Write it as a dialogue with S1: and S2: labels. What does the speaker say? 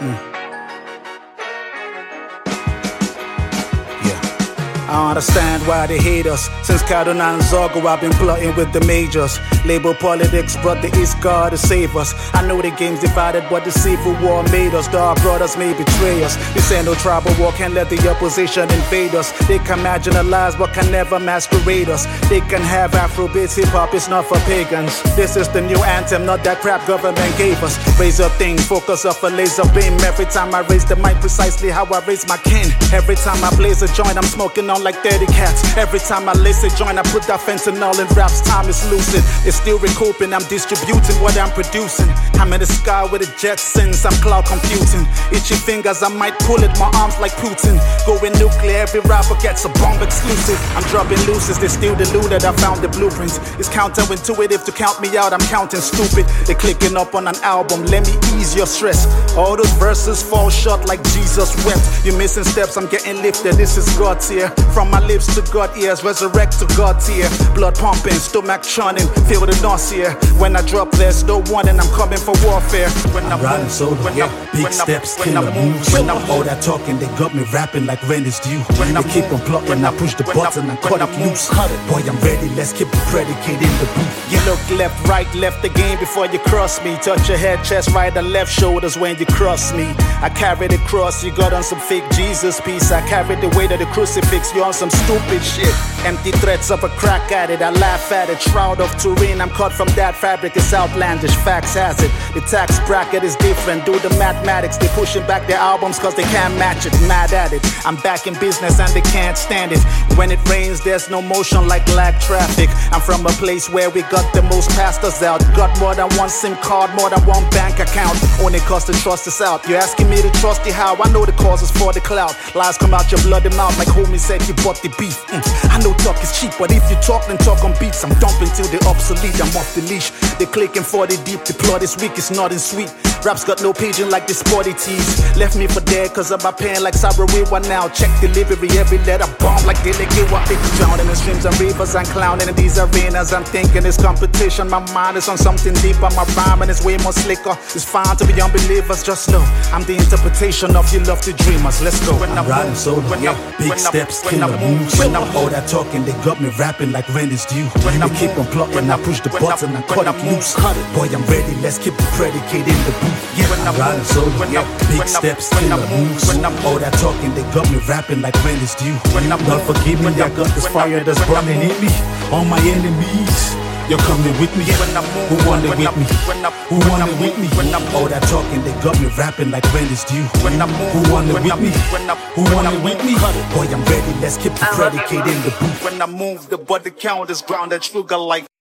S1: I understand why they hate us. Since Kaduna and Zogo, I've been plotting with the majors. Label politics brought the East Guard to save us. I know the game's divided, but the civil war made us. Dark brothers may betray us. This ain't no tribal war, can't let the opposition invade us. They can marginalize, but can never masquerade us. They can have Afrobeats, hip-hop, it's not for pagans. This is the new anthem, not that crap government gave us. Raise your thing, focus off a laser beam. Every time I raise the mic, precisely how I raise my kin. Every time I blaze a joint, I'm smoking on like 30 cats. Every time I lace a joint, I put that fentanyl in raps. Time is losing, it's still recouping. I'm distributing what I'm producing. I'm in the sky with the Jetsons, I'm cloud computing. Itchy fingers, I might pull it, my arms like Putin. Going nuclear, every rapper gets a bomb exclusive. I'm dropping looses, they still deluded. I found the blueprints. It's counterintuitive to count me out, I'm counting stupid. They're clicking up on an album, let me ease your stress. All those verses fall short like Jesus wept. You're missing steps, I'm getting lifted, this is God's here. From my lips to God ears, resurrect to God's ear. Blood pumping, stomach churning, feel the nausea. When I drop there's no warning, I'm coming for warfare. When I'm
S2: riding solo, big steps, killer moves. All that talking, they got me rapping like rent is due. They keep on plotting, I push the button and cut it loose. Boy, I'm ready, let's keep the predicate in the booth.
S1: You look left, right, left the game before you cross me. Touch your head, chest, right and left shoulders when you cross me. I carry the cross, you got on some fake Jesus piece. I carry the weight of the crucifix, you on some stupid shit. Empty threats of a crack at it, I laugh at it. Shroud of Turin, I'm cut from that fabric, it's outlandish, facts has it. The tax bracket is different, do the mathematics. They pushing back their albums cause they can't match it, mad at it. I'm back in business and they can't stand it. When it rains there's no motion like lag traffic. I'm from a place where we got the most pastors out. Got more than one SIM card, more than one bank account. Only cause to trust us out. You're asking me to trust you how? I know the cause is for the clout. Lies come out your bloody mouth like homie said you bought the beef. I know talk is cheap, but if you talk then talk on beats. I'm dumping till they're obsolete, I'm off the leash. They're clicking for the deep, the plot is weak, it's not in sweet. Raps got no paging like the sporty tees. Left me for dead cause of my pain like Sarawiwa now. Check delivery, every letter bomb like Delegiwa. Drowning in streams and rivers and clowning in these arenas. I'm thinking it's competition, my mind is on something deeper. My rhyming is way more slicker. It's fine to be unbelievers, just know I'm the interpretation of you love to dreamers. Let's go.
S2: I'm riding solo, big steps, killer moves. All that talking, they got me rapping like rent is due. They keep on plotting, I push the button and cut it loose. Boy, I'm ready, let's keep the predicate in the booth. I'm riding solo, big steps, killer moves. All that talking, they got me rapping like rent is due. God forgive me, I got this fire that's burning in me. All my enemies, you're coming with me. Who want it with me? Who want it with me? All that talking, they got me rapping like rent is due. Who want it with me? Who want it with me? Boy, I'm ready, let's keep the predicate in the booth.
S1: When I move, the body count is grounded sugar like